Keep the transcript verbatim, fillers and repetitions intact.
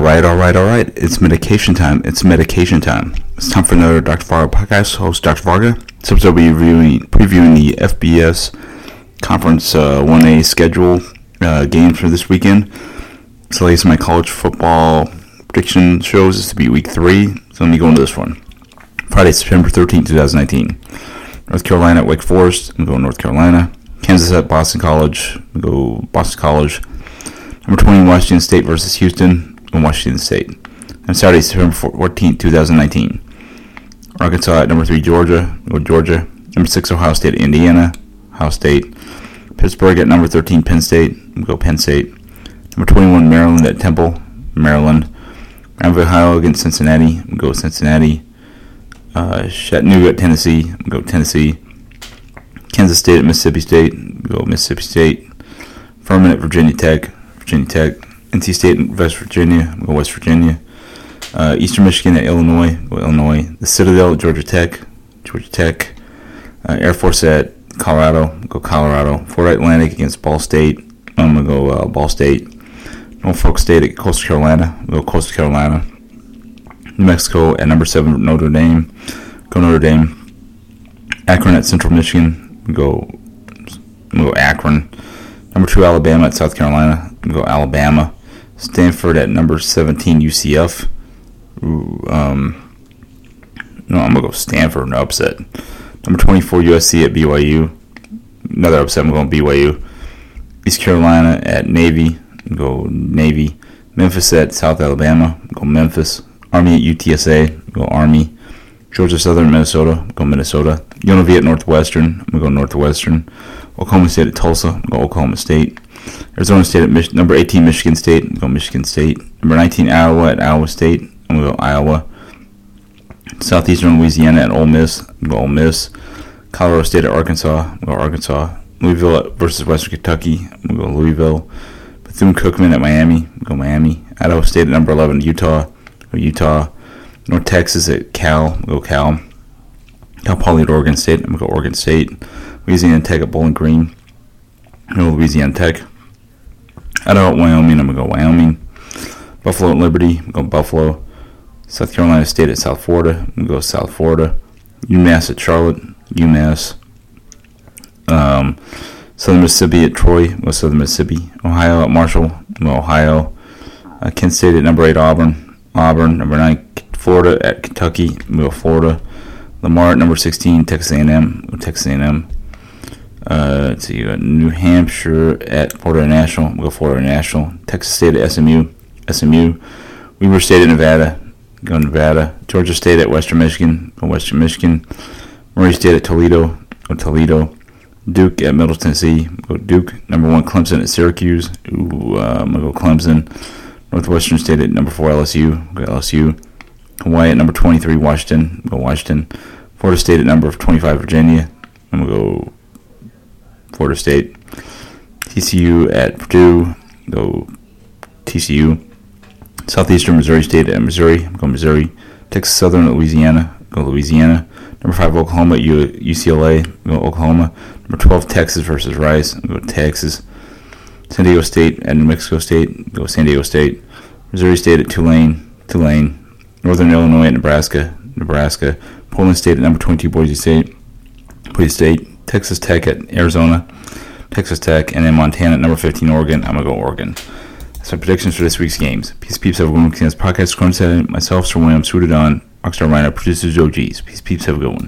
right, all right, all right. It's medication time. It's medication time. It's time for another Doctor Varga podcast. Host Doctor Varga. This episode will be reviewing, previewing the F B S Conference uh, one A schedule uh, games for this weekend. So, latest my college football prediction shows is to be week three. So, let me go into this one. Friday, September thirteenth, twenty nineteen. North Carolina at Wake Forest. I'm going to North Carolina. Kansas at Boston College. I'm going to go Boston College. Number twenty, Washington State versus Houston. I'm Washington State. And Saturday, September fourteenth, twenty nineteen. Arkansas at number three, Georgia. I'm going to Georgia. Number six, Ohio State at Indiana. Ohio State. Pittsburgh at number thirteen, Penn State. I'm going to go Penn State. Number twenty-one, Maryland at Temple. Maryland. Granville, Ohio against Cincinnati. I'm going to go Cincinnati. Uh, Chattanooga at Tennessee. I'm going to go Tennessee. Kansas State at Mississippi State. I'm going to go Mississippi State. Furman at Virginia Tech. Virginia Tech. N C State at West Virginia. I'm going to go West Virginia. Uh, Eastern Michigan at Illinois. I'm going to go Illinois. The Citadel at Georgia Tech. Georgia Tech. Uh, Air Force at Colorado. I'm going to go Colorado. Florida Atlantic against Ball State. I'm going to go uh, Ball State. Norfolk State at Coastal Carolina. I'm going to go Coastal Carolina. New Mexico at number seven, Notre Dame. Go Notre Dame. Akron at Central Michigan. Go, go Akron. Number two, Alabama at South Carolina. Go Alabama. Stanford at number seventeen, U C F. Ooh, um, no, I'm gonna go Stanford. No upset. Number twenty-four, U S C at B Y U. Another upset. I'm going B Y U. East Carolina at Navy. Go Navy. Memphis at South Alabama. Go Memphis. Army at U T S A. Go Army. Georgia Southern Minnesota. Go Minnesota. U N L V at Northwestern. I'm going to go Northwestern. Oklahoma State at Tulsa. I'm going to go Oklahoma State. Arizona State at Mich- number eighteen, Michigan State. I'm going to go Michigan State. Number nineteen, Iowa at Iowa State. I'm going to go Iowa. Southeastern Louisiana at Ole Miss. I'm going to go Ole Miss. Colorado State at Arkansas. I'm going to go Arkansas. Louisville at versus Western Kentucky. I'm going to go Louisville. Bethune-Cookman at Miami. I'm going to go Miami. Idaho State at number eleven, Utah. Go Utah. North Texas at Cal. I'm going to go Cal. Cal Poly at Oregon State. I'm going to go Oregon State. Louisiana Tech at Bowling Green. I'm going to go Louisiana Tech. Idaho at Wyoming. I'm going to go Wyoming. Buffalo at Liberty. I'm going to go Buffalo. South Carolina State at South Florida. I'm going to go South Florida. UMass at Charlotte. UMass. Um, Southern Mississippi at Troy. I'm going to go Southern Mississippi. Ohio at Marshall. I'm going to go Ohio. Uh, Kent State at number eight, Auburn. Auburn. Number nine, Florida at Kentucky. I'm going to go Florida. Lamar at number sixteen, Texas A and M. Go Texas A and M. Uh, let's see, you got New Hampshire at Florida International. We'll go Florida International. Texas State at S M U. S M U. Weber State at Nevada. Go Nevada. Georgia State at Western Michigan. Go Western Michigan. Murray State at Toledo. Go Toledo. Duke at Middle Tennessee. Go Duke. Number one, Clemson at Syracuse. Ooh, uh, I'm going to go Clemson. Northwestern State at number four, L S U. Go L S U. Hawaii at number twenty-three, Washington. Go Washington. Florida State at number twenty-five, Virginia. I'm going to go Florida State. T C U at Purdue. Go T C U. Southeastern Missouri State at Missouri. Go Missouri. Texas Southern at Louisiana. Go Louisiana. Number five, Oklahoma at U C L A. Go Oklahoma. Number twelve, Texas versus Rice. Go Texas. San Diego State at New Mexico State. Go San Diego State. Missouri State at Tulane. Tulane. Northern Illinois at Nebraska. Nebraska. Portland State at number twenty-two, Boise State. Boise State. Texas Tech at Arizona. Texas Tech. And then Montana at number fifteen, Oregon. I'm going to go Oregon. That's my predictions for this week's games. Peace, peeps, have a good one. Podcast, Cronin said myself, Sir William, suited on Rockstar Rhino, producer Joe G's. Peace, peeps, have a good one.